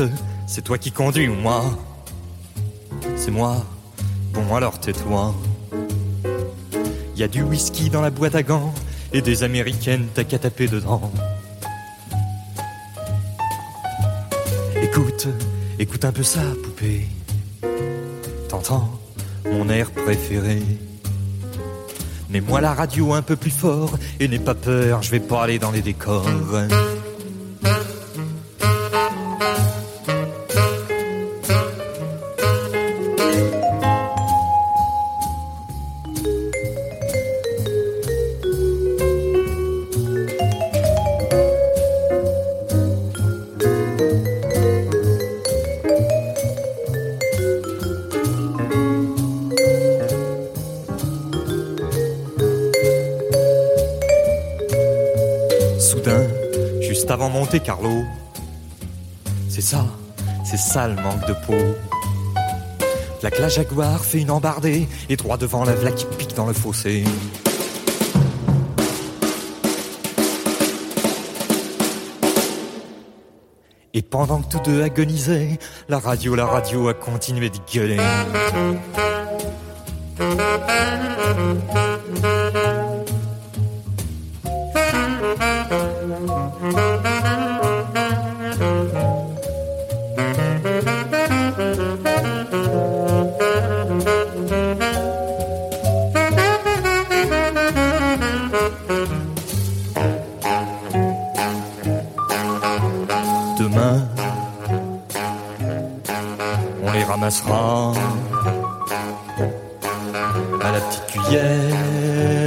Écoute, c'est toi qui conduis ou moi? C'est moi. Bon alors tais-toi. Y a du whisky dans la boîte à gants et des américaines, t'as qu'à taper dedans. Écoute, écoute un peu ça, poupée. T'entends mon air préféré? Mets-moi la radio un peu plus fort et n'aie pas peur, je vais pas aller dans les décors. Avant Monte-Carlo, c'est ça le manque de peau. La Jaguar fait une embardée et droit devant la v'là qui pique dans le fossé. Et pendant que tous deux agonisaient, la radio a continué de gueuler. Demain, on les ramassera à la petite cuillère.